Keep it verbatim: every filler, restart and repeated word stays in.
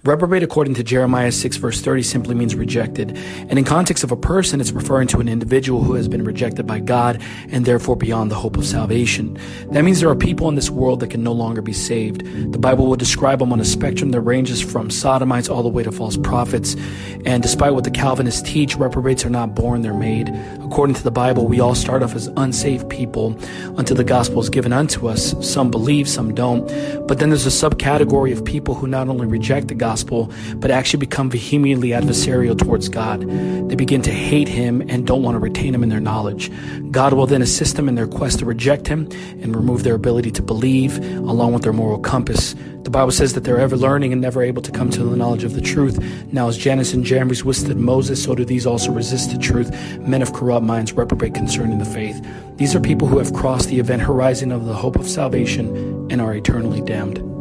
Reprobate, according to Jeremiah six, verse thirty, simply means rejected. And in context of a person, it's referring to an individual who has been rejected by God and therefore beyond the hope of salvation. That means there are people in this world that can no longer be saved. The Bible will describe them on a spectrum that ranges from sodomites all the way to false prophets. And despite what the Calvinists teach, reprobates are not born, they're made. According to the Bible, we all start off as unsaved people until the gospel is given unto us. Some believe, some don't. But then there's a subcategory of people who not only reject the gospel, but actually become vehemently adversarial towards God. They begin to hate him and don't want to retain him in their knowledge. God will then assist them in their quest to reject him and remove their ability to believe, along with their moral compass. The Bible says that they're ever learning and never able to come to the knowledge of the truth. Now, as Jannes and Jambres withstood Moses, so do these also resist the truth. Men of corrupt minds reprobate concerning the faith. These are people who have crossed the event horizon of the hope of salvation and are eternally damned.